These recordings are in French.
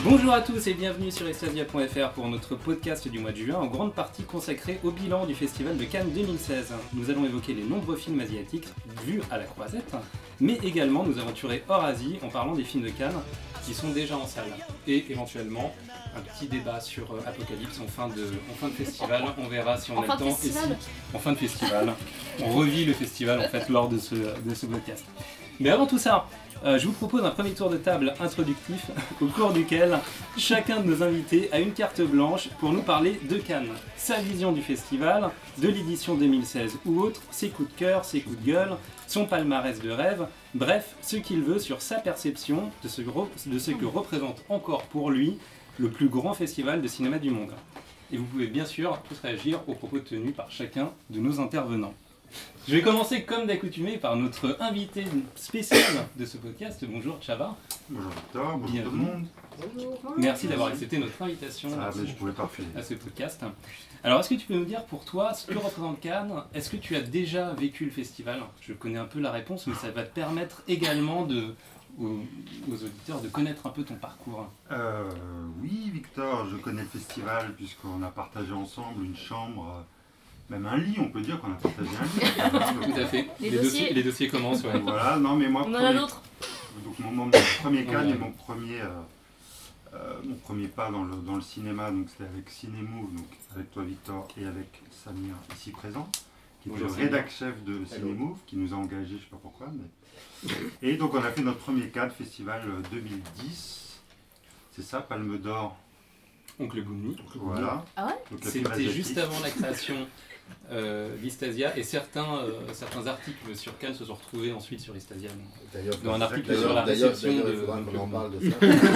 Bonjour à tous et bienvenue sur Extasia.fr pour notre podcast du mois de juin, en grande partie consacré au bilan du Festival de Cannes 2016. Nous allons évoquer les nombreux films asiatiques vus à la croisette, mais également nous aventurer hors Asie en parlant des films de Cannes qui sont déjà en salle. Et éventuellement un petit débat sur Apocalypse en fin de festival. On verra si on a le temps. Et si, en fin de festival. On revit le festival en fait lors de ce podcast. Mais avant tout ça, je vous propose un premier tour de table introductif au cours duquel chacun de nos invités a une carte blanche pour nous parler de Cannes, sa vision du festival, de l'édition 2016 ou autre, ses coups de cœur, ses coups de gueule, son palmarès de rêve, bref, ce qu'il veut sur sa perception de ce que représente encore pour lui le plus grand festival de cinéma du monde. Et vous pouvez bien sûr tous réagir aux propos tenus par chacun de nos intervenants. Je vais commencer comme d'accoutumé par notre invité spécial de ce podcast. Bonjour Chava. Bonjour Victor, bonjour tout le monde. Bonjour. Merci d'avoir accepté notre invitation à ce podcast. Alors est-ce que tu peux nous dire pour toi ce que représente Cannes? Est-ce que tu as déjà vécu le festival? Je connais un peu la réponse, mais ça va te permettre également aux auditeurs de connaître un peu ton parcours. Oui Victor, je connais le festival puisqu'on a partagé ensemble une chambre. Même un lit, on peut dire qu'on a partagé un lit. Tout à fait. Les dossiers commencent. Ouais. Voilà, non mais moi, on en a d'autres. Donc mon premier Cannes et mon premier pas dans le cinéma, donc c'était avec Cinémove, donc avec toi Victor et avec Samir ici présent, qui est le rédac-chef de Cinémove, qui nous a engagés, je ne sais pas pourquoi. Mais... Et donc on a fait notre premier Cannes Festival 2010, c'est ça, Palme d'Or. Oncle Boumi. Voilà. Ah ouais. C'était juste avant la création d'Istasia et certains articles sur Cannes se sont retrouvés ensuite sur Istasia. Dans un article sur la réception il faudra qu'on en parle de ça.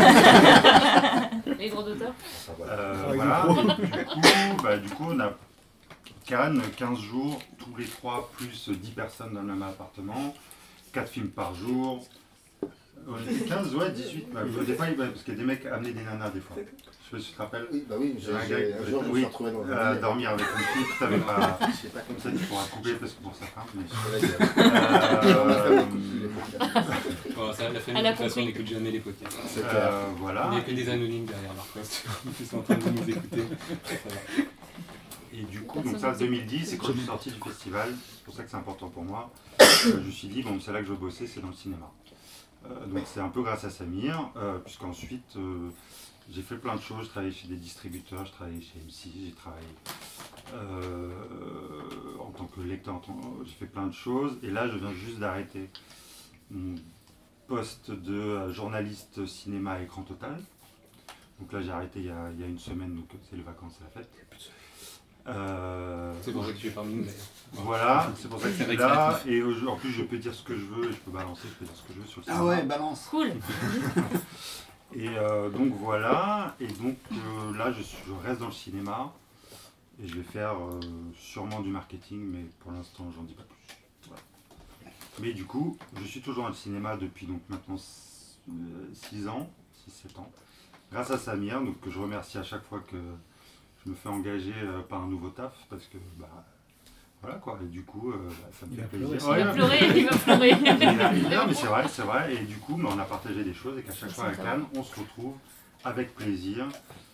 Les droits d'auteur. Voilà. Du coup, on a Cannes, 15 jours, tous les 3 plus 10 personnes dans le même appartement, 4 films par jour. On était 15, ouais, 18. Des fois, parce qu'il y a des mecs amenaient des nanas des fois. Je sais pas si tu te rappelles. Oui, bah oui, un jour je me suis retrouvé dans un dormir avec une fille, tu savais pas. Je sais pas Comme ça, tu pourras couper parce que pour sa femme. Mais... la famille, de toute façon, n'écoute jamais les podcasts. Voilà. Il n'y a que des anonymes derrière leur poste qui sont en train de nous écouter. Et du coup, donc ça, 2010, c'est quand je suis sorti du festival. C'est pour ça que c'est important pour moi. Je me suis dit, bon, c'est là que je veux bosser, c'est dans le cinéma. Donc c'est un peu grâce à Samir, puisqu'ensuite j'ai fait plein de choses, je travaillais chez des distributeurs, je travaillais chez M6, j'ai travaillé en tant que lecteur, j'ai fait plein de choses, et là je viens juste d'arrêter mon poste de journaliste cinéma à écran total. Donc là j'ai arrêté il y a une semaine, donc c'est les vacances, c'est la fête. C'est pour ça que tu es parmi nous d'ailleurs. Voilà, c'est pour ça que c'est là, et en plus je peux dire ce que je veux, et je peux balancer, je peux dire ce que je veux sur le cinéma. Ah ouais, balance. Cool. Et donc voilà, et donc là je reste dans le cinéma, et je vais faire sûrement du marketing, mais pour l'instant j'en dis pas plus. Voilà. Mais du coup, je suis toujours dans le cinéma depuis donc maintenant 6 ans, 6-7 ans, grâce à Samir, donc que je remercie à chaque fois que je me fais engager par un nouveau taf, parce que voilà quoi, et du coup ça me fait plaisir. Il va pleurer. Non mais c'est vrai, et du coup on a partagé des choses, et qu'à chaque fois à Cannes, on se retrouve avec plaisir,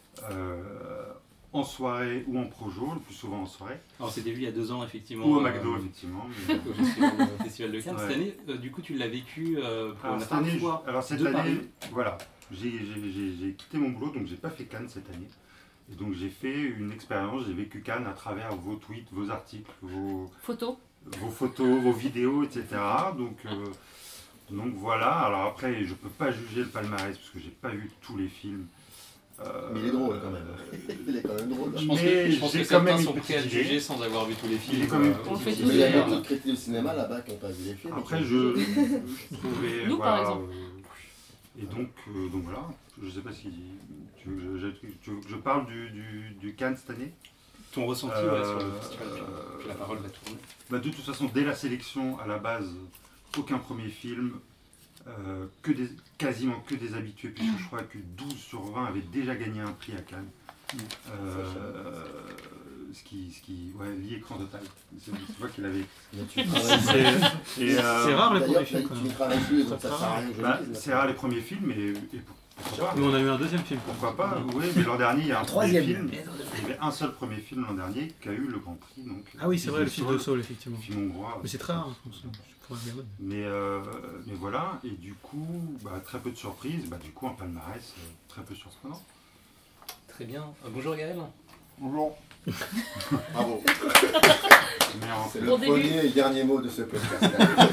en soirée ou en projo, le plus souvent en soirée. Alors c'était lui il y a 2 ans effectivement. Ou au McDo effectivement. Au Festival de Cannes. Ouais. Cette année, du coup tu l'as vécu pour alors, la première fois. Alors cette année, voilà, j'ai quitté mon boulot, donc j'ai pas fait Cannes cette année. Et donc j'ai fait une expérience, j'ai vécu Cannes à travers vos tweets, vos articles, vos photos, vos vidéos, etc. Donc voilà, alors après je peux pas juger le palmarès parce que j'ai pas vu tous les films. Mais il est drôle quand même. Il est quand même drôle. Je pense que certains sont prêts à juger sans avoir vu tous les films. Il y a beaucoup de critiques de cinéma là-bas qui n'ont pas vu les films. Après je trouvais... Nous par exemple. Et donc voilà, je sais pas si tu veux que je parle du Cannes cette année. Ton ressenti sur le festival, puis la parole va tourner. De toute façon, dès la sélection, à la base, aucun premier film, quasiment que des habitués, puisque je crois que 12 sur 20 avaient déjà gagné un prix à Cannes. Ce qui lié écran total. C'est toi qui l'avais. C'est rare les premiers films. Tu ne travailles plus, donc ça sert à rien. C'est rare les premiers films, et Pourquoi pas Nous, on a eu un deuxième film. Pourquoi pas, oui, mais l'an dernier, il y a un Troisième. premier film. Il y avait un seul premier film l'an dernier qui a eu le Grand Prix. Donc, Ah oui, c'est vrai, le film de Saul, Saul, effectivement. film hongrois. Mais c'est très rare, je pense. Pour un gamin. Mais voilà, et du coup, très peu de surprises. Du coup, un palmarès très peu surprenant. Très bien. Bonjour Gaël. Bonjour. Bravo. Mais en C'est fait, le Bon début. premier et dernier mot de ce podcast.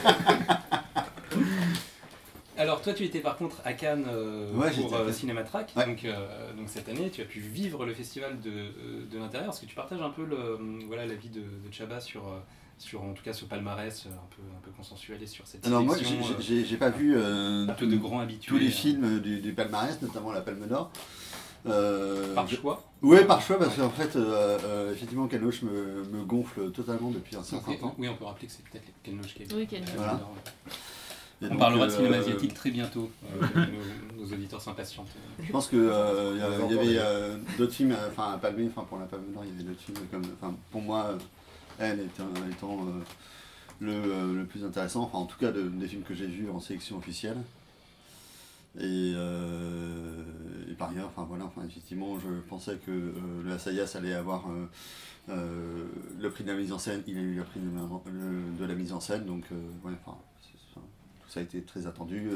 Alors toi tu étais par contre à Cannes Ouais, pour j'étais à Cannes. Cinématrack, Ouais. donc cette année tu as pu vivre le festival de l'intérieur. Est-ce que tu partages un peu l'avis de Chaba sur en tout cas ce palmarès un peu consensuel et sur cette Alors moi, sélection j'ai pas vu un peu de grands habitués tous les films du palmarès, notamment la Palme d'Or. par choix. Ouais, par choix, parce qu'en fait, effectivement, Ken Loach me gonfle totalement depuis un certain temps. Oui, on peut rappeler que c'est peut-être Ken Loach qui est Oui, Ken Loach. Voilà. Et On donc, parlera de cinéma asiatique très bientôt. Nos auditeurs s'impatientent. Je pense que il y avait d'autres films, à palmer, pour la Palme d'Or, il y avait d'autres films comme, pour moi, elle étant le plus intéressant, en tout cas des films que j'ai vus en sélection officielle. Et par ailleurs, effectivement, je pensais que le Assayas allait avoir le prix de la mise en scène. Il a eu le prix de la mise en scène, donc tout ça a été très attendu.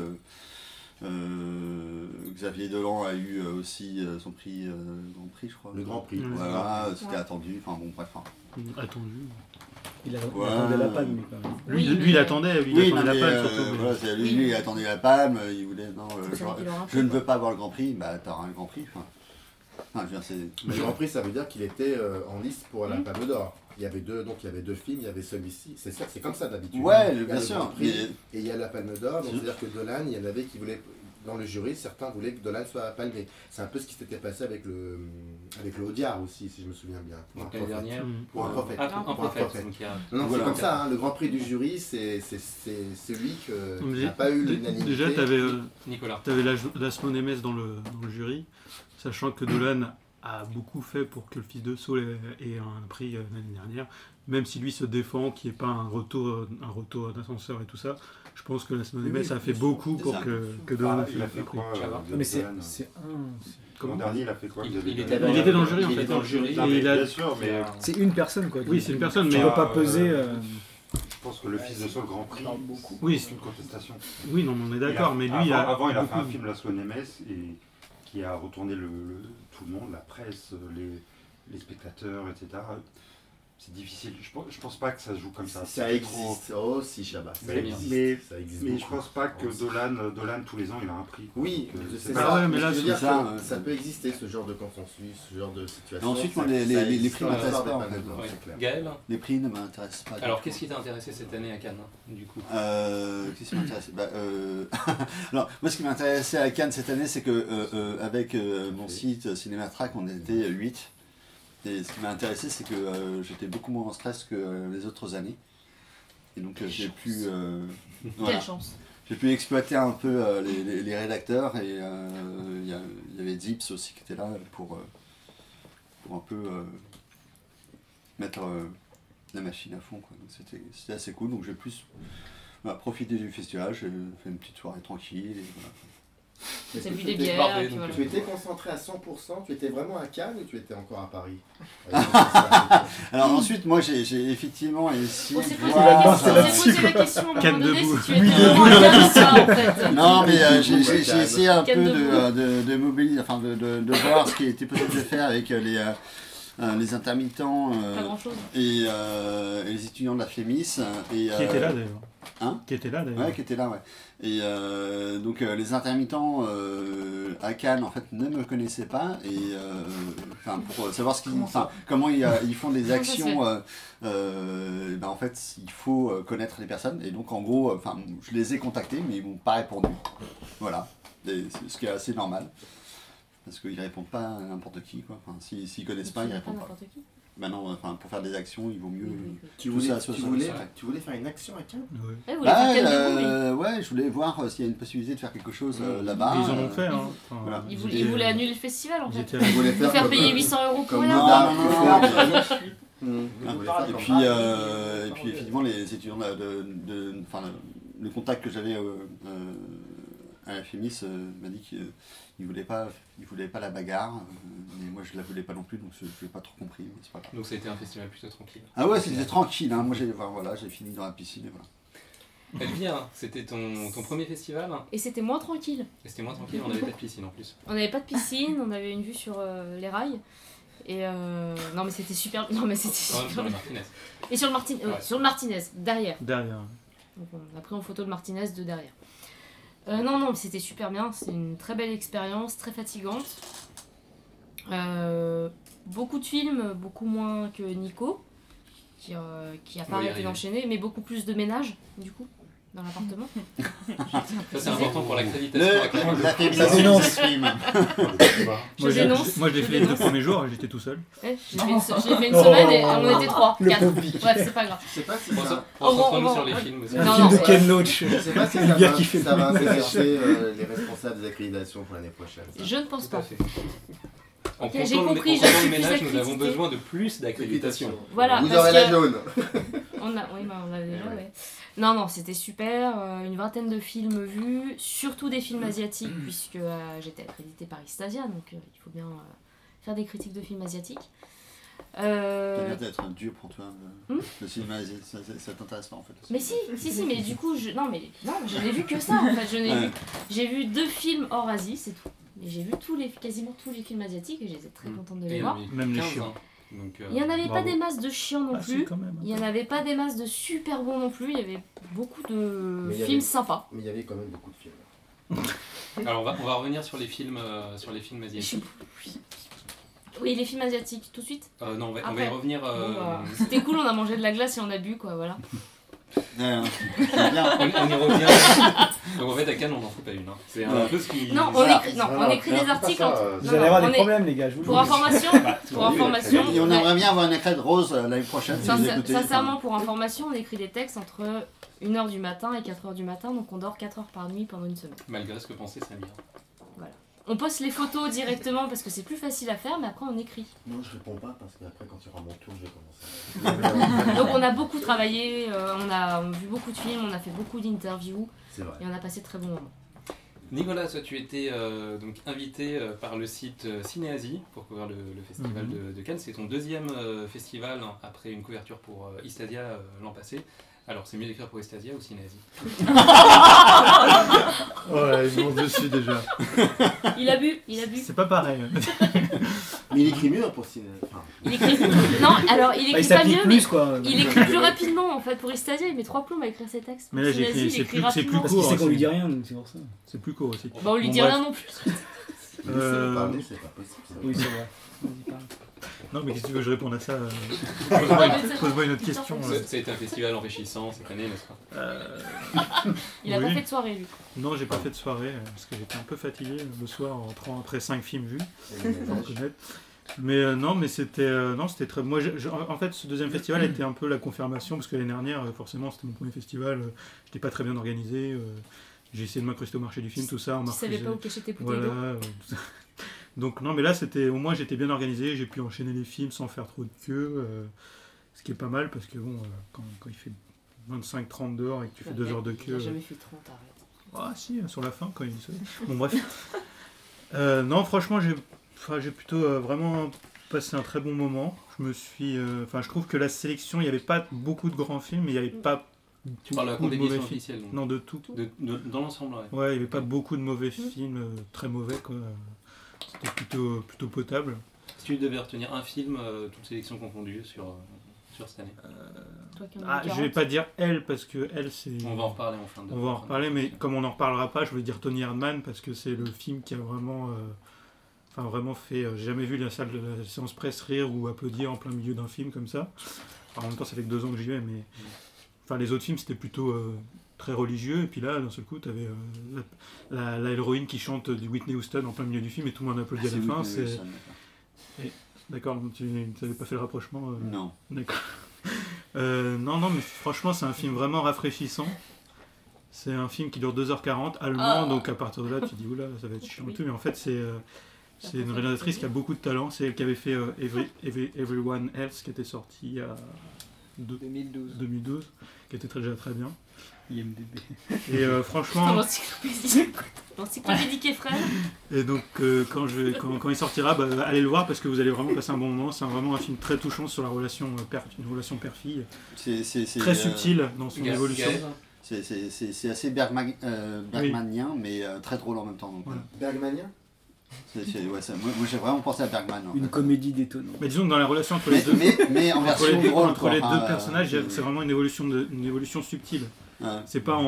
Xavier Dolan a eu aussi son prix, Grand Prix, je crois. Le Grand Prix. Voilà, c'était attendu. Attendu. Il attendait la palme, lui, quand même. Lui, il attendait, Oui, la palme surtout. Voilà, lui, il attendait la palme, il voulait. Non, C'est vrai qu'il aura un je ne veux pas avoir le Grand Prix, t'auras un Grand Prix. Je veux dire, Le Grand Prix, ça veut dire qu'il était en liste pour la Palme d'Or. Il y avait deux films, il y avait celui-ci. C'est comme ça d'habitude. Ouais, Il y a bien le sûr. Grand Prix et il y a la Palme d'Or. Donc c'est-à-dire que Dolan, il y en avait qui voulaient, dans le jury, certains voulaient que Dolan soit palmé. C'est un peu ce qui s'était passé avec le Audiard aussi, si je me souviens bien. Donc l'année dernière. Pour un prophète. Un Pour un prophète. prophète. Donc il y a- Non, Voilà. c'est comme ça, le Grand Prix du jury, c'est celui qui n'a pas eu l'unanimité. Déjà, Nicolas. t'avais Laszlo Nemes dans le jury, sachant que Dolan a beaucoup fait pour que le fils de Saul ait un prix l'année dernière, même si lui se défend, qu'il n'y ait pas un retour d'ascenseur et tout ça. Je pense que Laszlo Nemes a fait beaucoup pour que Dolan il a ait fait un prix. quoi Mais c'est Dolan un... L'an dernier, il a fait quoi Xavier Il Dolan était dans le jury, en Il fait. était dans le jury. Non, Et mais il a- bien sûr, mais C'est une personne, quoi. Oui, c'est une personne, Tu mais ne peux pas peser... je pense que le fils de Saul Grand Prix, oui, c'est une contestation. oui, non, on est d'accord, mais lui, Avant, il a fait un beaucoup- film, Laszlo Nemes, et qui a retourné tout le monde, la presse, les spectateurs, etc. C'est difficile. Je pense pas que ça se joue comme ça. Ça C'est trop- existe. Oh, si, Chabat. Ça Mais- existe. mais- Ça existe Mais je beaucoup. pense pas que Dolan, tous les ans, il a un prix. Oui, Donc, c'est pas ça. vrai, mais là, je veux c'est dire ça, que ça peut exister, ce genre de consensus, ce genre de situation. ensuite, moi, Ça- les ça prix existe dans m'intéressent l'histoire pas, des en Palmes fait. d'Or, Ouais. c'est clair. Gaël. Les prix ne m'intéressent pas. Alors qu'est-ce qui t'a intéressé cette année à Cannes, du coup Qu'est-ce qui m'intéresse Alors, moi, ce qui m'intéressait à Cannes cette année, c'est que avec mon site Cinématrack, on était 8. Et ce qui m'a intéressé, c'est que j'étais beaucoup moins en stress que les autres années. Et donc, j'ai pu, voilà. Quelle chance. J'ai pu exploiter un peu les rédacteurs. Et il y avait Zips aussi qui était là pour un peu mettre la machine à fond, quoi. Donc, c'était assez cool. Donc, j'ai plus profité du festival. J'ai fait une petite soirée tranquille. Et voilà. C'est Est-ce bu que des tu étais- bières, et puis voilà. Tu étais concentré à 100%, tu étais vraiment à Cannes ou tu étais encore à Paris? Alors ensuite, moi j'ai effectivement essayé On s'est de posé voir, la question à un Canne moment donné debout. si tu étais vraiment à Cannes ou pas, en fait. Non, mais j'ai Cannes. essayé un peu Canne de mobiliser, de voir ce qui était possible de faire avec les intermittents Pas grand chose. et les étudiants de la FEMIS. Qui était là d'ailleurs. Hein Qui était là d'ailleurs. Ouais, qui était là, ouais. Et donc les intermittents à Cannes en fait ne me connaissaient pas et pour savoir comment ils font des Comment ça se actions, en fait il faut connaître les personnes et donc en gros je les ai contactés mais ils m'ont pas répondu. Voilà, et ce qui est assez normal parce qu'ils répondent pas à n'importe qui quoi. S'ils connaissent pas ils répondent pas. n'importe qui. Maintenant pour faire des actions il vaut mieux. Tu Tout ça, voulais faire une action à Cannes? Ouais. Eh, vous voulez faire Canne debout, oui. Ouais, je voulais voir s'il y a une possibilité de faire quelque chose là-bas. Ils en ont fait. Hein. Voilà. Ils voulaient annuler le festival, en Ils fait. étaient Tu voulais Nous faire comme, payer 800 € pour comme rien. Nodar, Non, il Et puis effectivement les étudiants le contact que j'avais la féministe m'a dit qu'il voulait pas la bagarre, mais moi je la voulais pas non plus, donc je n'ai pas trop compris, mais c'est pas grave. Donc ça a été un festival plutôt tranquille. Ah ouais, c'était tranquille, hein. Moi j'ai fini dans la piscine et voilà. Elvire, c'était ton premier festival Et c'était moins tranquille. et c'était moins tranquille, on n'avait pas de piscine en plus. On n'avait pas de piscine, on avait une vue sur les rails. Et non mais c'était super. Non mais c'était Quand même super. sur le Martinez. Et sur le sur le Martinez, derrière. Derrière. Donc on a pris en photo le Martinez de derrière. Non, c'était super bien. C'est une très belle expérience, très fatigante. Beaucoup de films, beaucoup moins que Nico, qui a pas arrêté d'enchaîner, mais beaucoup plus de ménage, du coup, dans l'appartement. Ça c'est important pour l'accréditation. La féminisation du film. Je Moi je l'ai fait les 2 premiers jours, j'étais tout seul. Ouais, je l'ai fait une semaine et on était 3, 4. Bref, c'est pas grave. Je sais pas si Pour ça... concentrons-nous sur les films aussi. Un Non, film non, de Ken Loach. Je sais pas si Le gars qui fait ça va le intéresser les responsables des accréditations pour l'année prochaine. ça. Je ne pense Tout à pas. fait. En Ok, comptant j'ai compris, en comptant j'ai le ménage, plus nous avons d'accrédité. besoin de plus d'accréditation. Voilà, Vous parce aurez la que- jaune. On l'avait déjà, Ouais. ouais. Non, c'était super. Une vingtaine de films vus, surtout des films asiatiques, puisque j'étais accréditée par Istasia, donc il faut bien faire des critiques de films asiatiques. Ça vient d'être dur pour toi. Le cinéma, ça t'intéresse pas en fait. Mais si, mais du coup, je n'ai vu que ça. En fait, j'ai vu 2 films hors Asie, c'est tout. Mais j'ai vu quasiment tous les films asiatiques et j'étais très contente de les voir. Même les 15, chiants. hein. Donc, Il n'y en avait pas bravo. des masses de chiants non Ah si, plus. quand même. Il n'y en avait pas des masses de super bons non plus. Il y avait beaucoup de Mais il y films avait- sympas. Mais il y avait quand même beaucoup de films. Alors on va revenir sur les films asiatiques. Oui, les films asiatiques, tout de suite. Non, on va y Après. revenir. Bon, bah, c'était cool, on a mangé de la glace et on a bu, quoi, voilà. Bien. On y revient. Donc en fait à Cannes on n'en fout pas une. Hein. C'est un peu ce qui. Non, on Voilà. écrit, non, Voilà. on écrit des C'est pas articles. ça, entre- Vous non, allez avoir on des est- problèmes, les gars, je vous le Pour dis. information, Et on aimerait bien avoir une écrède rose l'année prochaine. Si vous écoutez. sincèrement, pour information, on écrit des textes entre 1h du matin et 4h du matin, donc on dort 4 heures par nuit pendant une semaine. Malgré ce que pensait Samir. On poste les photos directement parce que c'est plus facile à faire, mais après on écrit. Non, je réponds pas parce qu'après, quand il y aura mon tour, je vais commencer. Donc on a beaucoup travaillé, on a vu beaucoup de films, on a fait beaucoup d'interviews C'est vrai. et on a passé de très bons moments. Nicolas, toi tu étais donc invité par le site Cinéasie pour couvrir le festival de Cannes. C'est ton 2e festival hein, après une couverture pour Istasia l'an passé. Alors c'est mieux d'écrire pour Istasia ou Cinéasie? Ouais, ils vont dessus déjà. Il a bu. C'est pas pareil. Mais il écrit mieux pour ciné. Enfin, Il écrit. Non, alors il Il écrit pas s'applique mieux, mais plus, quoi. il écrit plus rapidement en fait. Pour Istasia, il met 3 plombs à écrire ses textes. Mais là, j'ai Cinéasie, écrit- il c'est écrit plus rapidement. Parce qu'il sait qu'on lui c'est- dit rien, donc c'est pour ça. C'est plus court aussi. Bah on lui Bon, dit bref. rien non plus. laissez-le parler, c'est pas possible. ça. Oui, c'est vrai. Vas-y, parle. Non, mais qu'est-ce que tu veux que je réponde à ça mais c'est- Pose-moi une autre question. Ça a été un festival enrichissant cette année, n'est-ce pas? Il a pas Oui. fait de soirée lui. Non, j'ai pas fait de soirée parce que j'étais un peu fatigué le soir en rentrant après 5 films vus, Et faut reconnaître. Mais non, mais c'était très. Moi, en fait, ce 2e festival était un peu la confirmation parce que l'année dernière, forcément, c'était mon premier festival. J'étais pas très bien organisé. J'ai essayé de m'incruster au marché du film, tout ça. On Tu m'a savais refusé. pas où cacher tes bouteilles Voilà. d'eau. Donc non, mais là, au moins, j'étais bien organisé. J'ai pu enchaîner les films sans faire trop de queue, ce qui est pas mal parce que bon, quand il fait 25-30 dehors et que tu fais 2 heures de Il queue. a jamais fait 30, arrête. Ah si, sur la fin quand il se... Bon bref. Non, franchement, j'ai plutôt vraiment passé un très bon moment. Je trouve que la sélection, il n'y avait pas beaucoup de grands films, mais il n'y avait pas Tu parles de la beaucoup de mauvais compétition films. officielle. Donc. Non, de tout. Dans l'ensemble, ouais. Ouais, il n'y avait pas beaucoup de mauvais films, très mauvais quoi. C'était plutôt potable. Si tu devais retenir un film, toutes sélections confondues sur cette année. Toi qui en as Je 40. vais pas dire elle parce que elle c'est. On va en reparler en fin de. On va en reparler, mais comme on n'en reparlera pas, je vais dire Tony Erdmann parce que c'est le film qui a vraiment, vraiment fait. J'ai jamais vu la salle de la séance presse rire ou applaudir en plein milieu d'un film comme ça. Alors, en même temps, ça fait que 2 ans que j'y vais, mais les autres films c'était plutôt très religieux. Et puis là, d'un seul coup, tu avais la héroïne qui chante du Whitney Houston en plein milieu du film et tout le monde applaudit à la fin. D'accord, tu n'avais pas fait le rapprochement Non. D'accord. Non, mais franchement, c'est un film vraiment rafraîchissant. C'est un film qui dure 2h40, allemand, donc à partir de là, tu dis oula, ça va être chiant et tout. Mais en fait, c'est une réalisatrice qui a beaucoup de talent. C'est elle qui avait fait Everyone Else, qui était sorti il 2012, qui était déjà très bien. IMDb. Et franchement, l'encyclopédie Kefren. et donc quand il sortira, allez le voir parce que vous allez vraiment passer un bon moment. C'est vraiment un film très touchant sur la relation une relation père-fille, très subtil dans son évolution. C'est assez bergmanien, mais très drôle en même temps. Donc, Voilà. Bergmanien. moi j'ai vraiment pensé à Bergman. En Une fait. comédie détonnante. Mais disons que dans la relation entre les deux, mais en version drôle. entre les deux personnages, c'est vraiment une évolution subtile. C'est pas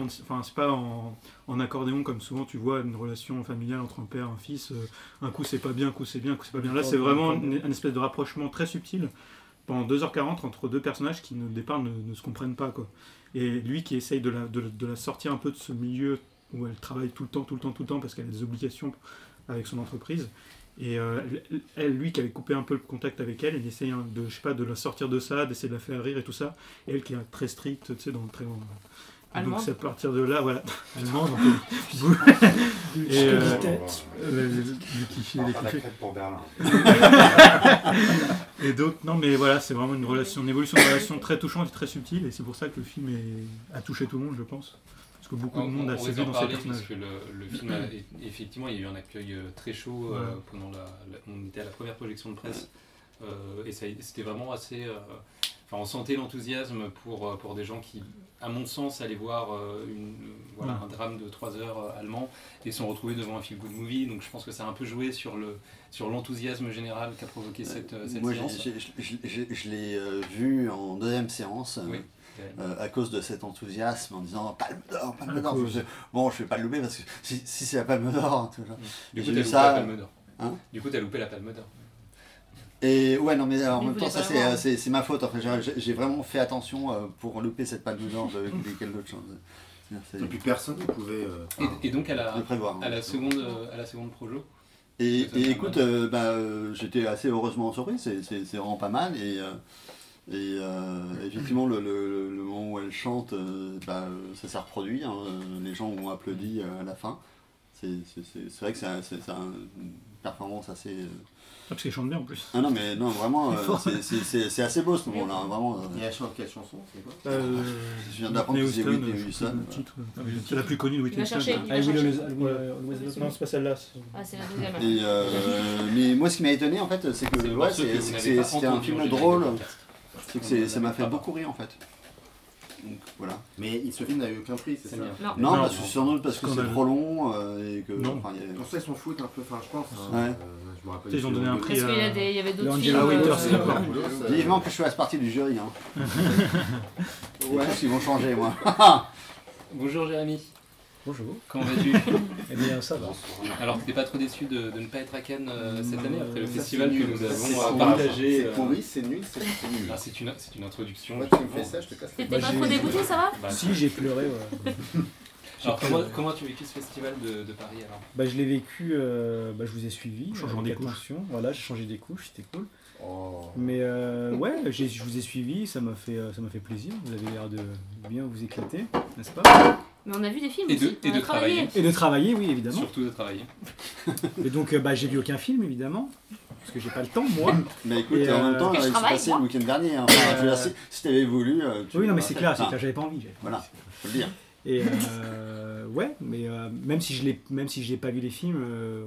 en accordéon comme souvent tu vois une relation familiale entre un père et un fils. Un coup c'est pas bien, un coup c'est bien, un coup c'est pas bien. Là c'est vraiment une espèce de rapprochement très subtil pendant 2h40 entre deux personnages qui au départ ne se comprennent pas quoi. Et lui qui essaye de la sortir un peu de ce milieu où elle travaille tout le temps parce qu'elle a des obligations avec son entreprise. Et lui qui avait coupé un peu le contact avec elle, il essaye de la sortir de ça, d'essayer de la faire rire et tout ça. Et elle qui est très stricte, tu sais, dans le très... Et donc c'est à partir de là, voilà, allemande, et le cliché, les clichés. Pour Berlin. Et donc non mais voilà, c'est vraiment une évolution de relation très touchante et très subtile, et c'est pour ça que le film a touché tout le monde, je pense. Parce que beaucoup de monde a saisi dans ces personnages. Parce que le film, effectivement, il y a eu un accueil très chaud pendant on était à la première projection de presse. Et c'était vraiment assez... on sentait l'enthousiasme pour des gens qui, à mon sens, allaient voir un drame de 3 heures allemand et se sont retrouvés devant un feel-good movie. Donc je pense que ça a un peu joué sur l'enthousiasme général qu'a provoqué cette moi, séance. Je l'ai vu en deuxième séance. Oui. À cause de cet enthousiasme en disant Palme d'Or. Bon, je vais pas le louper parce que si c'est la Palme d'Or. Du coup, t'as loupé la Palme d'Or. Et ouais, non, mais en même temps, ça c'est ma faute. En fait, j'ai vraiment fait attention pour louper cette Palme d'Or de quelque chose. Et puis personne ne pouvait. Et donc à prévoir, la seconde projo. Et écoute, j'étais assez heureusement surpris. C'est vraiment pas mal. Et effectivement, le moment où elle chante, ça s'est reproduit. Hein, les gens ont applaudi à la fin. C'est vrai que c'est une performance assez... parce qu'elle chante bien en plus. Ah non, mais non, vraiment, c'est assez beau ce moment-là. Hein, vraiment, Et elle chante quelle chanson? C'est quoi? je viens d'apprendre que c'est Whitney Houston. C'est la plus connue de Whitney Houston. Non, c'est pas celle-là. Ah, c'est la deuxième. Mais moi, ce qui m'a étonné, en fait, c'est que c'était un film drôle. C'est que ça m'a fait beaucoup rire, en fait. Donc voilà. Mais ce film n'a eu aucun prix, c'est ça? Non, sans doute parce que c'est trop long et que... Non. Pour ça, ils s'en foutent un peu, je pense. Ouais. Je me rappelle. Ils ont donné un prix Parce qu'il y avait d'autres films. Ah oui, Vivement que je fasse partie du jury. Hein. Ouais, ils vont changer, moi. Bonjour Jérémy. Bonjour. Comment vas-tu? Eh bien, ça va. Alors, t'es pas trop déçu de ne pas être à Cannes cette année après le festival que nous avons partagé? C'est pourri, c'est nul, c'est nul. Ah, c'est une introduction. Moi, tu me fais ça, je te casse. T'étais pas trop dégoûté, ça va? Si, j'ai pleuré, ouais. Alors, comment tu as vécu ce festival de Paris alors? Je l'ai vécu, je vous ai suivi. Changeant des couches. Attention. Voilà, j'ai changé des couches, c'était cool. Oh. Mais ouais, je vous ai suivi, ça m'a fait plaisir. Vous avez l'air de bien vous éclater, n'est-ce pas? Mais on a vu des films Et aussi. de On a travailler. Et de travailler, oui, évidemment. Surtout de travailler. Et donc, j'ai vu aucun film, évidemment, parce que j'ai pas le temps, moi. Mais écoute, Et, en même temps, Et je il s'est travaille, passé moi. le week-end dernier. Hein. Enfin, je veux dire, si t'avais voulu... Oui, non, mais c'est clair, Enfin, j'avais pas envie. Voilà, faut le dire. Et ouais, mais même si je l'ai pas vu les films,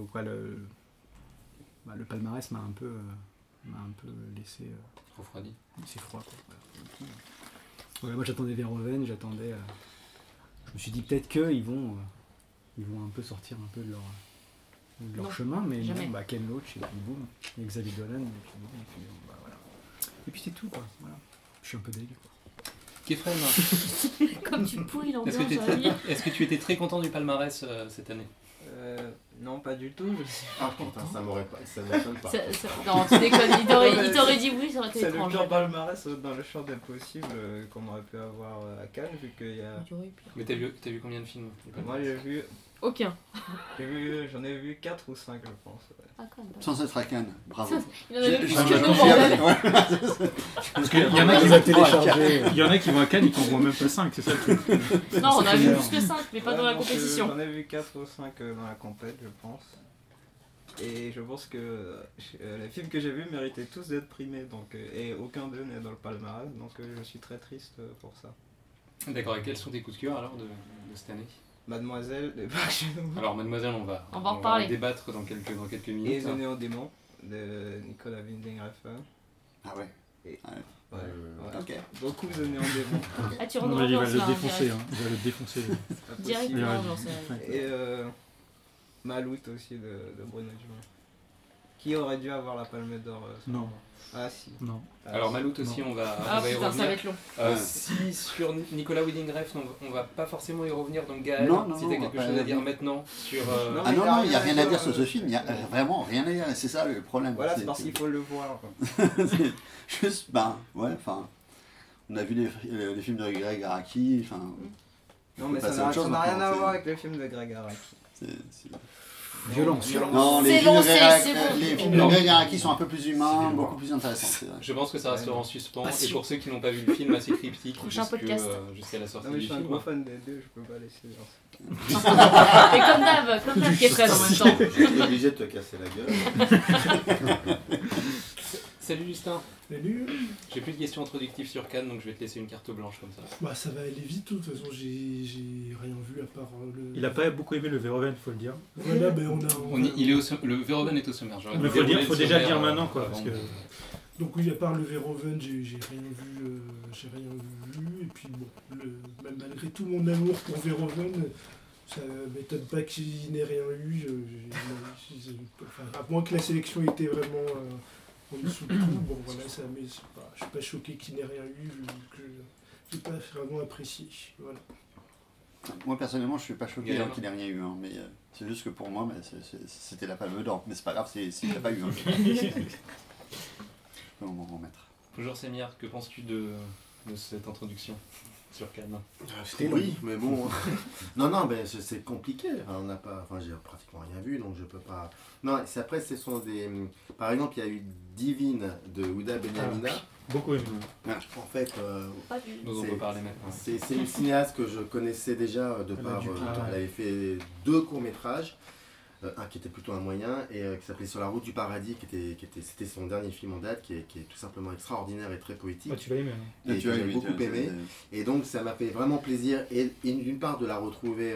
le palmarès m'a un peu laissé Refroidi. c'est froid quoi. Ouais, moi j'attendais Verhoeven, je me suis dit peut-être qu'ils vont un peu sortir un peu de leur Non, chemin, mais jamais. non, Ken Loach et puis boum, et Xavier Dolan et puis boum, et puis voilà. Et puis c'est tout quoi, voilà. Je suis un peu dégueu quoi. Kefren, Comme tu pourris l'ambiance, est-ce on va dire. que tu étais très content du palmarès cette année? Non, pas du tout. Ah putain, ça m'étonne pas. Non, tu déconnes, il t'aurait dit oui, ça aurait été C'est le étrange. pire palmarès dans le champ d'impossible qu'on aurait pu avoir à Cannes, vu qu'il y a... Mais t'as vu combien de films? Moi j'ai vu, Aucun. j'en ai vu 4 ou 5 je pense. Ouais. Ah, quand même. Sans être à Cannes, bravo. Il en avait plus J'ai- que j'ai- nous, j'ai- bordel. ouais. Parce qu'il y en a Il qui va télécharger. il y en a qui vont à Cannes, ils t'en voient même pas 5, c'est ça le truc. Non, on a vu bien. plus que 5, mais pas dans la donc, compétition. J'en ai vu 4 ou 5 dans la compète, je pense. Et je pense que les films que j'ai vus méritaient tous d'être primés, donc, et aucun d'eux n'est dans le palmarès, donc je suis très triste pour ça. D'accord, et quels sont tes coups de cœur alors de cette année? Mademoiselle de Park Chan-wook Alors Mademoiselle, on va en reparler. débattre dans quelques et minutes. The Néo-Démon de Nicolas Winding Refn. Ah ouais. Ouais, ouais. Ok. Beaucoup The Néo-Démon. Ah, tu Non, rentres mais il va dans le là, défoncer, hein. Il va le défoncer. Directement, Ouais. j'en sais. Et Malout aussi de Bruno Dumont. Qui aurait dû avoir la Palme d'Or Non. Ah si. Non. Alors Malout aussi, on va Ah y putain, ça revenir. va être long. Si sur Nicolas Winding Refn, on va pas forcément y revenir, donc Gaël, Non, si on t'as va quelque pas chose y à dire revenir. maintenant sur... Non, Ah mais non, il n'y a rien à dire sur, sur ce film, il n'y a vraiment rien à dire, et c'est ça le problème. Voilà, c'est parce qu'il faut le voir. C'est juste, ouais, enfin, on a vu les films de Greg Araki, enfin, Non mais Bah, ça c'est autre chose n'a rien maintenant, à c'est- voir avec le film de Greg Araki. c'est... Violence. Non, C'est les films bon, de c'est bon. les films de Greg Araki sont un peu plus humains, beaucoup plus intéressants, c'est vrai. Je pense que ça restera en suspens, Ah, et si. pour ceux qui n'ont pas vu le film, assez cryptique Prochain jusque, podcast. Jusqu'à la sortie Non mais du je suis un film. gros fan des deux, je peux pas laisser genre. Et comme d'hab qui est prêt en même temps. T'es obligé de te casser la gueule. Salut Justin, Salut. j'ai plus de questions introductives sur Cannes, donc je vais te laisser une carte blanche comme ça. Bah ça va aller vite, de toute façon j'ai rien vu à part le... Il a pas beaucoup aimé le Verhoeven, faut le dire. Voilà, ben Le Verhoeven est au sommaire. J'aurais Mais dû dérouler faut le déjà sommaire, dire maintenant quoi, avant parce que de- Donc oui, à part le Verhoeven, j'ai rien vu, et puis bon, même malgré tout mon amour pour Verhoeven, ça m'étonne pas qu'il n'ait rien eu, enfin, à moins que la sélection était vraiment en dessous de tout, bon voilà, ça, mais je suis pas choqué qu'il n'ait rien eu, vu que j'ai pas vraiment apprécié, voilà. Moi personnellement, je suis pas choqué Gaël. qu'il ait rien eu, hein, mais c'est juste que pour moi, c'était la Palme d'Or, mais c'est pas grave, s'il l'a pas eu. Hein. On va m'en remettre. Bonjour Samir, que penses-tu de cette introduction sur Cannes? C'était oui, mais bon. non, ben c'est compliqué. On n'a pas, enfin, j'ai pratiquement rien vu, donc je peux pas. Non, après, ce sont des. Par exemple, il y a eu Divine de Ouda Benyamina. beaucoup aimé. En fait, Pas vu. Dont on C'est- peut parler maintenant. c'est une cinéaste que je connaissais déjà de Elle a par. du talent. Elle avait fait 2 courts-métrages. Un qui était plutôt un moyen et qui s'appelait Sur la route du paradis, c'était son dernier film en date, qui est tout simplement extraordinaire et très poétique. Bah, tu vas aimer. Hein. Et tu que as j'ai aimé, beaucoup tu as- aimé. Et donc ça m'a fait vraiment plaisir, et d'une part de la retrouver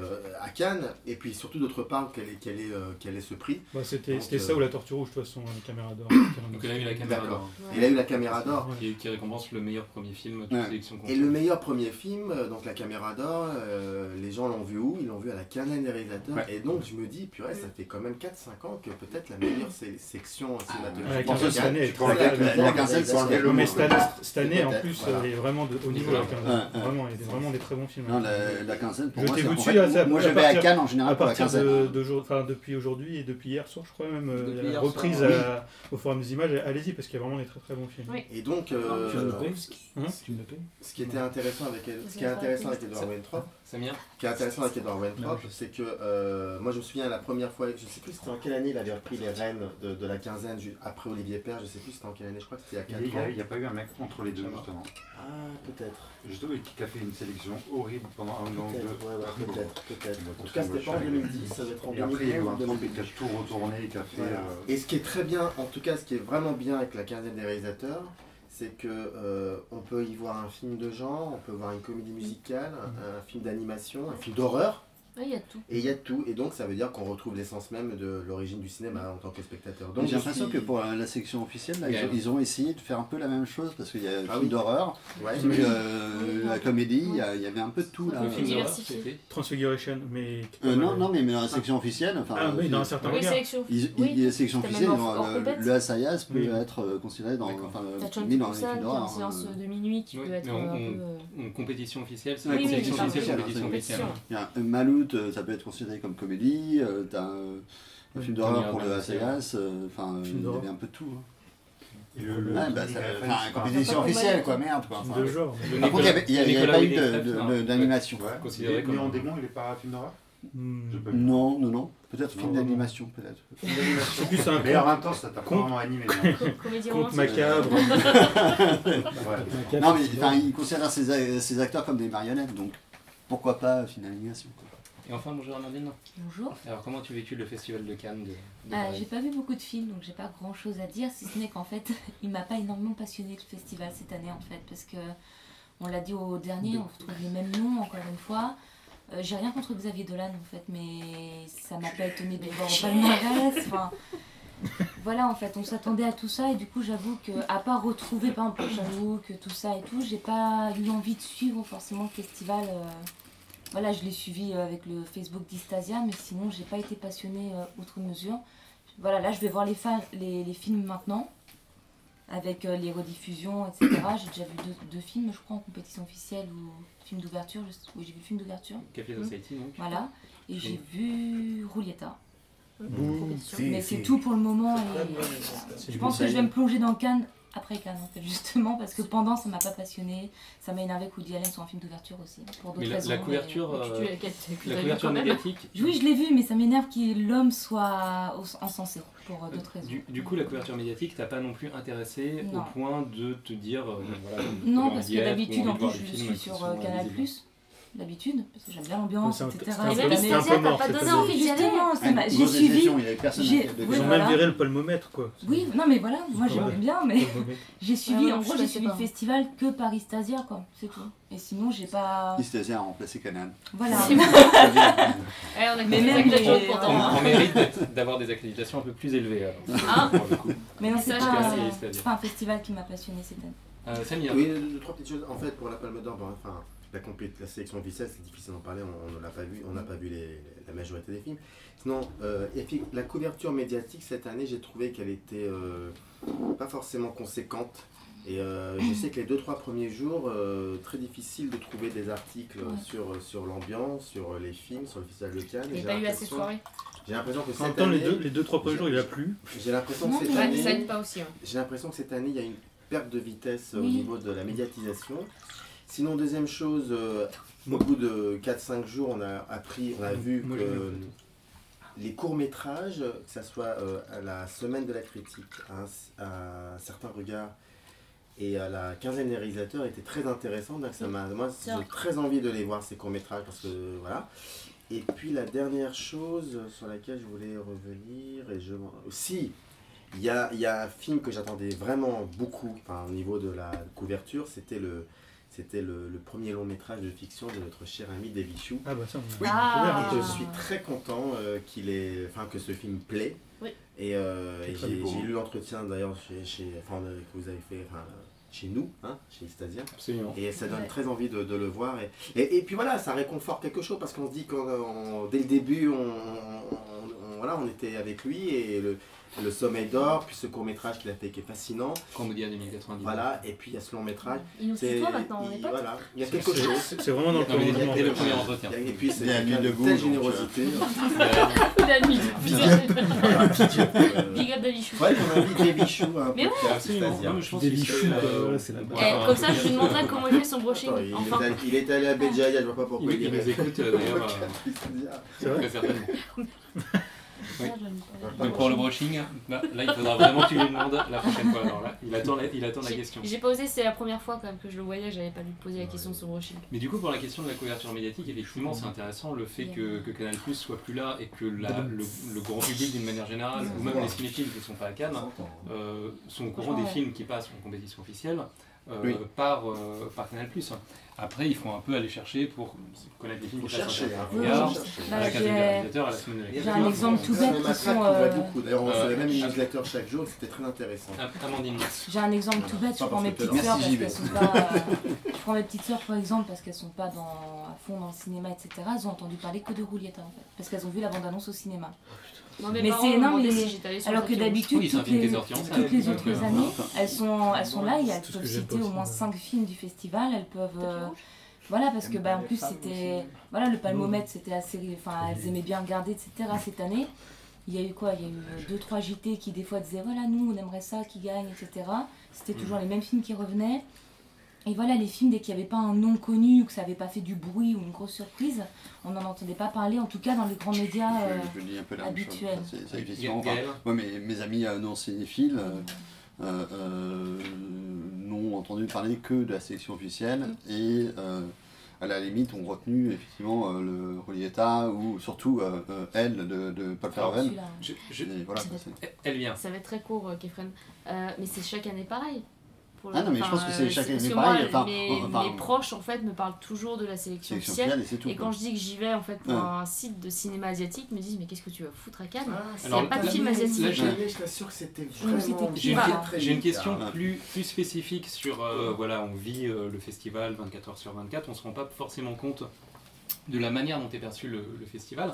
à Cannes, et puis surtout d'autre part qu'elle ait ce prix. Bah, c'était Donc, ça ou la tortue rouge, de toute façon, la caméra d'or. Donc elle a eu la caméra D'accord. d'or, Elle a eu la caméra d'or. qui récompense le meilleur premier film de Ouais. sélection Et le meilleur premier film, donc la caméra d'or, les gens l'ont vu où? Ils l'ont vu à la Cannes des réalisateurs. Ouais. Et donc je me dis, purée, ça fait quand même 4-5 ans que peut-être la meilleure section cinématographique. La pense quinzaine que cette année est pense très que belle. la quinzaine, c'est enlever le Mais mot. cette année, en Peut-être, plus, voilà. elle est vraiment au niveau de la quinzaine. Ouais. Vraiment, il y a vraiment des très bons films. Non, la quinzaine, pour moi, Jetez-vous en dessus, fait, là, ça- moi à je vais à partir- Cannes en À général pour la partir quinzaine. depuis aujourd'hui et depuis hier soir, je crois même, Depuis il y a la hier reprise soir, au Forum des Images. Allez-y, parce qu'il y a vraiment des très très bons films. Oui. Et donc, Tu me le payes Hein Tu me le payes ce qui était intéressant avec Edward Weintraub, Samir, ce qui est intéressant avec Edward Weintraub, c'est que moi je me souviens la première fois, je sais plus c'était en quelle année il avait repris les rênes de la quinzaine après Olivier Père, je sais plus c'était en quelle année, je crois que c'était il y a 4 ans. Il n'y a pas eu un mec entre les deux, justement. Ah, peut-être. Justement, qui a fait une sélection horrible pendant un an ou deux. Peut-être. En tout cas, c'était pas en 2010, ça va être en Et après, il y a eu 2011 un ou truc 2012. qui a tout retourné, qui a fait. Voilà. Et ce qui est très bien, en tout cas, ce qui est vraiment bien avec la quinzaine des réalisateurs, c'est que on peut y voir un film de genre, on peut voir une comédie musicale, un film d'animation, un film d'horreur, Ouais, il y a tout. et il y a tout. Et donc, ça veut dire qu'on retrouve l'essence même de l'origine du cinéma en tant que spectateur. Donc, J'ai je l'impression suis- que pour la section officielle, là, Ouais. ils ont essayé de faire un peu la même chose parce qu'il y a le Ah film oui. d'horreur, Ouais. puis, la comédie, il y avait un peu de tout là. le film d'horreur, diversifié. c'était Transfiguration, mais. Non, mais dans la section officielle, enfin, Ah oui, dans un certain Oui, regard. sélection. la Oui. section C'était officielle, même hors compète. le Assayas peut Oui. être considéré dans, D'accord. enfin, T'as John mis dans les Busan films qui est en d'horreur. séance de minuit qui Oui, peut être mais un peu. en compétition officielle, c'est Oui, une oui, sélection oui, officielle, oui, compétition oui, officielle. Il y a un Malout, ça peut être considéré comme comédie, t'as un film d'horreur pour le Assayas, enfin, Film il y d'horreur. avait un peu de tout. Hein. Et Ouais, bah, ça, enfin, compétition pas officielle, combat. quoi, merde, quoi. Film Enfin, de genre. Le par contre, il n'y avait Nicolas pas eu Winding Refn, d'animation. Ouais. Considéré comme Léon un- Démon, il n'est pas un film d'horreur Hmm. J'ai pas vu. Non. Peut-être film Non, d'animation, peut-être. C'est plus un Mais en conte, même temps, ça t'a vraiment animé. hein. Comédie conte romantique. macabre. Ouais. Non, mais enfin, il considère ses acteurs comme des marionnettes, donc pourquoi pas film d'animation, quoi. Et enfin, bonjour Amandine. Bonjour. Alors, comment tu vécu le festival de Cannes de J'ai pas vu beaucoup de films, donc j'ai pas grand chose à dire, si ce n'est qu'en fait, il m'a pas énormément passionné le festival cette année en fait, parce que on l'a dit au dernier, on retrouve les mêmes noms encore une fois. J'ai rien contre Xavier Dolan en fait, mais ça m'a pas étonné de voir au palmarès. Enfin, voilà, en fait, on s'attendait à tout ça et du coup, j'avoue que à part retrouver par exemple Jean-Luc, tout ça et tout, j'ai pas eu envie de suivre forcément le festival. Voilà, je l'ai suivi avec le Facebook d'Istasia, mais sinon, j'ai pas été passionnée outre mesure. Voilà, là, je vais voir les films maintenant, avec les rediffusions, etc. J'ai déjà vu deux films, je crois, en compétition officielle ou film d'ouverture. Oui, j'ai vu le film d'ouverture. Café Society, donc. Voilà, et j'ai vu Roulietta. Mmh, Mais c'est tout pour le moment. Et, voilà. Je pense que je vais me plonger dans Cannes après Cannes, en fait, justement, parce que pendant, ça m'a pas passionné. Ça m'a énervé que Woody Allen soit un film d'ouverture aussi, pour d'autres raisons. La couverture, la couverture médiatique. Oui, je l'ai vu, mais ça m'énerve que l'homme soit encensé, pour d'autres raisons. Du coup, la couverture médiatique t'a pas non plus intéressé au point de te dire... voilà, non, parce que d'habitude, en plus, je suis sur Canal+. D'habitude, parce que j'aime bien l'ambiance, etc. Et même Stasia, t'as pas donné envie d'y aller. J'ai suivi. Ils ont même viré le palmomètre, quoi. Oui, non mais voilà, moi j'aime bien, mais j'ai suivi, en gros j'ai suivi le festival que par Istasia, quoi, c'est tout. Et sinon j'ai pas... Istasia a remplacé Canal. Voilà. Mais même on mérite d'avoir des accréditations un peu plus élevées. Mais non, c'est pas un festival qui m'a passionné cette année. Samir. Oui, trois petites choses. En fait, pour la Palme d'Or, enfin... La sélection officielle, c'est difficile d'en parler, on n'a pas vu, la majorité des films. Sinon, la couverture médiatique cette année, j'ai trouvé qu'elle était pas forcément conséquente. Et je sais que les 2-3 premiers jours, très difficile de trouver des articles sur l'ambiance, sur les films, sur le festival de Cannes. Il n'y a pas eu assez de soirées. J'ai l'impression que cette année, les 2-3 premiers jours, il a plu. J'ai l'impression que cette année, ça aide pas aussi. J'ai l'impression que cette année, il y a une perte de vitesse au niveau de la médiatisation. Sinon, deuxième chose, au bout de 4-5 jours, on a vu que les courts-métrages, que ce soit à la semaine de la critique, à un certain regard, et à la quinzaine des réalisateurs, étaient très intéressants. Donc moi, j'ai très envie de les voir, ces courts-métrages, parce que voilà. Et puis la dernière chose sur laquelle je voulais revenir, aussi, il y a un film que j'attendais vraiment beaucoup, au niveau de la couverture, c'était le premier long métrage de fiction de notre cher ami David Chou. Ah bah ça, oui. Et je suis très content que ce film plaît. Oui. Et j'ai lu l'entretien d'ailleurs que vous avez fait chez nous, chez Istasia. Absolument. Et ça donne très envie de le voir. Et puis voilà, ça réconforte quelque chose parce qu'on se dit que dès le début, on était avec lui et le Sommeil d'or, puis ce court-métrage qu'il a fait qui est fascinant. Cambodien 2090. Voilà, et puis il y a ce long-métrage. Il nous suit toi maintenant, on est potes. Voilà, il y a quelque chose. C'est vraiment dans le premier entretien. Et puis c'est une telle générosité. La nuit. Big up Davichou. Ouais, on a envie de Davichou. Mais ouais, Davichou, c'est la base. Comme ça, je lui demanderai comment il fait son brushing. Il est allé à Béjaïa, je vois pas pourquoi il nous écoute d'ailleurs. C'est vrai. Certainement. Oui. Donc pour le brushing, là il faudra vraiment que tu lui demandes la prochaine fois. Alors là, il attend la question. J'ai pas osé, c'est la première fois quand même que je le voyais, j'avais pas lui poser la question sur le brushing. Mais du coup pour la question de la couverture médiatique, effectivement c'est intéressant le fait que Canal+ soit plus là et que le grand public d'une manière générale, ou même les cinéphiles qui ne sont pas à Cannes, sont au courant des films qui passent en compétition officielle par Canal+. Après, il faut un peu aller chercher pour connaître les films qui passent en regard, à la case des réalisateurs, à la semaine de la J'ai un exemple tout bête qui sont... D'ailleurs, on recevait même une newsletter chaque jour, c'était très intéressant. Amandine. J'ai un exemple tout bête, je prends mes petites sœurs parce qu'elles sont pas... Je prends mes petites sœurs par exemple parce qu'elles sont pas à fond dans le cinéma, etc. Elles ont entendu parler que de Roulietta en fait, parce qu'elles ont vu la bande-annonce au cinéma. Non, mais c'est énorme, alors que d'habitude, toutes les autres années, elles sont là et elles peuvent citer au moins 5 films du festival, elles peuvent... Voilà, parce que en plus c'était... Voilà, le palmomètre c'était assez... Enfin, elles aimaient bien regarder, etc. Cette année, il y a eu quoi? Il y a eu 2-3 JT qui des fois disaient voilà, nous on aimerait ça, qui gagne, etc. C'était toujours les mêmes films qui revenaient. Et voilà, les films, dès qu'il n'y avait pas un nom connu ou que ça n'avait pas fait du bruit ou une grosse surprise, on n'en entendait pas parler, en tout cas dans les grands médias habituels. C'est effectivement... Moi, mes amis non cinéphiles n'ont entendu parler que de la sélection officielle et à la limite, ont retenu effectivement le Rolietta ou surtout Elle de Paul Verhoeven. Voilà, elle vient. Ça va être très court, Kefren. Mais c'est chaque année pareil. Ah non, mais je pense que c'est chaque année pareil. Mes proches en fait me parlent toujours de la sélection officielle. Et quand je dis que j'y vais en fait pour un site de cinéma asiatique, ils me disent mais qu'est-ce que tu vas foutre à Cannes? Il n'y a pas de film asiatique. Là, je t'assure que c'était vraiment. J'ai une question plus spécifique sur voilà, on vit le festival 24 heures sur 24, on se rend pas forcément compte de la manière dont est perçu le festival.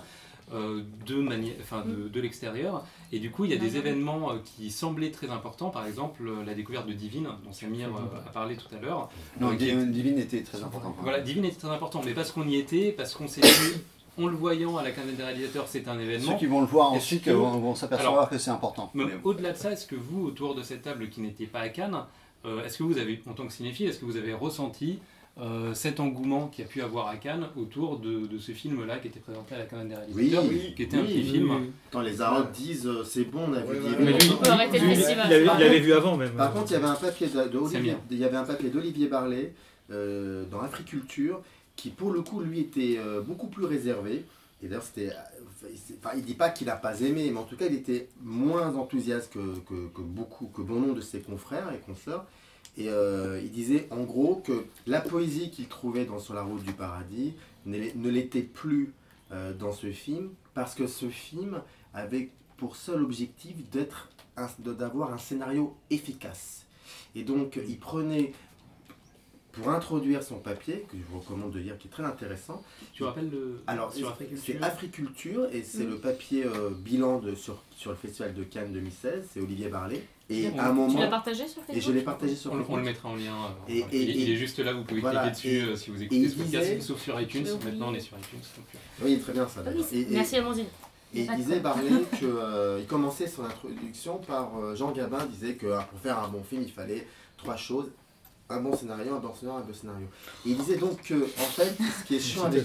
De l'extérieur, et du coup il y a des événements qui semblaient très importants, par exemple la découverte de Divine dont Samir a parlé tout à l'heure. Non, Divine était très important. Voilà, Divine était très important, mais parce qu'on y était, parce qu'on s'est dit en le voyant à la Cannes des réalisateurs, c'est un événement. Ceux qui vont le voir ensuite vont s'apercevoir que c'est important. Au-delà de ça, est-ce que vous, autour de cette table qui n'était pas à Cannes, est-ce que vous avez, en tant que cinéphile, est-ce que vous avez ressenti cet engouement qu'il y a pu avoir à Cannes autour de ce film-là qui était présenté à la Cannes des réalisateurs, qui était un petit film. Quand les Arocs disent c'est bon, on a vu Divine. Mais lui, on peut arrêter le festival. Il l'avait vu avant même. Par contre, il y avait un papier d'Olivier Barlet dans Africulture qui, pour le coup, lui était beaucoup plus réservé. Et d'ailleurs, il dit pas qu'il n'a pas aimé, mais en tout cas, il était moins enthousiaste que bon nombre de ses confrères et consoeurs. Et il disait en gros que la poésie qu'il trouvait Sur la route du paradis ne l'était plus dans ce film, parce que ce film avait pour seul objectif d'avoir un scénario efficace. Et donc il prenait, pour introduire son papier, que je vous recommande de lire, qui est très intéressant. Tu rappelles Alors, c'est Africulture, et c'est le papier bilan sur le Festival de Cannes 2016, c'est Olivier Barlet. Et à un moment, tu l'as partagé sur Facebook? Et je l'ai partagé sur Facebook. On le mettra en lien. Il est juste là, vous pouvez cliquer dessus si vous écoutez ce podcast, sauf sur iTunes. Maintenant, on est sur iTunes. Oui, très bien ça. Merci Amandine. Et il disait Barlet qu'il commençait son introduction par Jean Gabin disait que pour faire un bon film, il fallait 3 choses. Un bon scénario, un bon scénario, un bon scénario. Et il disait donc que, en fait, ce qui est chiant avec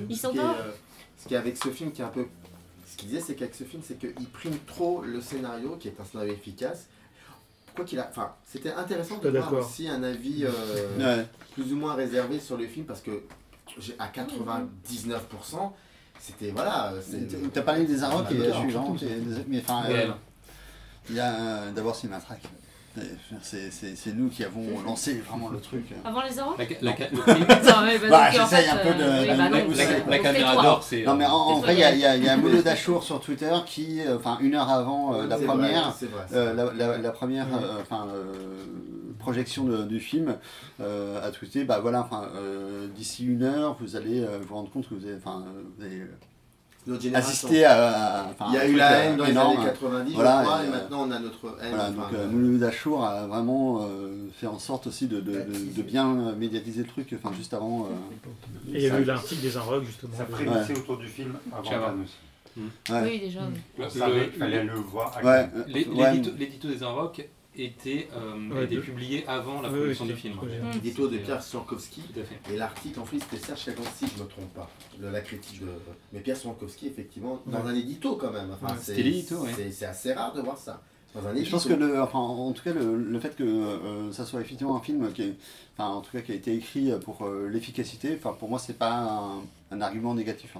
ce film, qui est un peu... Ce qu'il disait, c'est qu'avec ce film, c'est qu'il prime trop le scénario, qui est un scénario efficace. Enfin, c'était intéressant de voir aussi un avis plus ou moins réservé sur le film, parce que à 99%, c'était... Voilà... T'as parlé des Arocs et la suivante, mais enfin... Il y a d'abord Cinématrack. C'est nous qui avons lancé vraiment le truc. Avant les Arocs j'essaye un peu de... La caméra d'or, c'est... Non mais en vrai, il y a Mouloud Achour sur Twitter qui, une heure avant la première projection du film, a tweeté, d'ici 1 heure, vous allez vous rendre compte que vous avez assister à il y a eu la haine dans les années 90, voilà, je crois, et maintenant on a notre haine. Voilà, donc Mouloud Achour a vraiment fait en sorte aussi de bien médiatiser le truc, juste avant. Et il y a eu l'article des Arocs justement. Ça prémissait autour du film avant Cannes aussi. Oui, déjà. On savait qu'il fallait le voir. L'édito des Arocs était publié avant la production du film. L'édito de Pierre Siankowski, et l'article en fait c'était Serge Chagancy, si je ne me trompe pas, la critique de... Mais Pierre Siankowski, effectivement, dans un édito quand même, c'était l'édito, c'est assez rare de voir ça. Je pense que en tout cas le fait que ça soit effectivement un film qui a été écrit pour l'efficacité, pour moi c'est pas un argument négatif.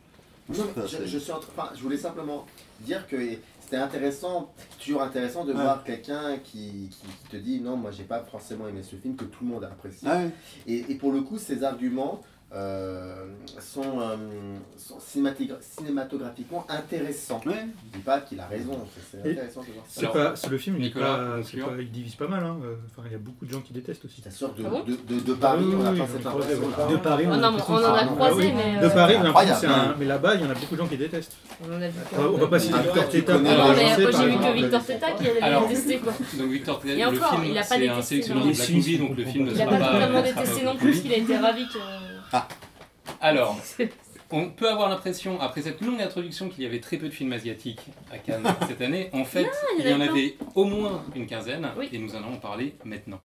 Je voulais simplement dire que c'était intéressant, toujours intéressant de voir quelqu'un qui te dit non, moi j'ai pas forcément aimé ce film, que tout le monde a apprécié. Et pour le coup, ces arguments sont cinématographiquement intéressants. Je dis pas qu'il a raison, c'est intéressant de voir ça. Le film, il divise pas mal. Il y a beaucoup de gens qui détestent aussi. Ça sort de Paris, on n'a pas cette impression. De Paris, on en a croisé, mais... De Paris, mais là-bas, il y en a beaucoup de gens qui détestent. On va pas citer Victor Teta. Non, mais moi j'ai vu que Victor Teta qui a détesté quoi. Donc Victor Teta, et encore, il n'a pas c'est un détesté. sélectionneur de la Combie, donc le film ne sera pas... Il n'a pas vraiment détesté non plus, parce qu'il a été ravi que... Alors, on peut avoir l'impression, après cette longue introduction, qu'il y avait très peu de films asiatiques à Cannes cette année. En fait, il y en avait au moins une quinzaine, et nous allons en parler maintenant.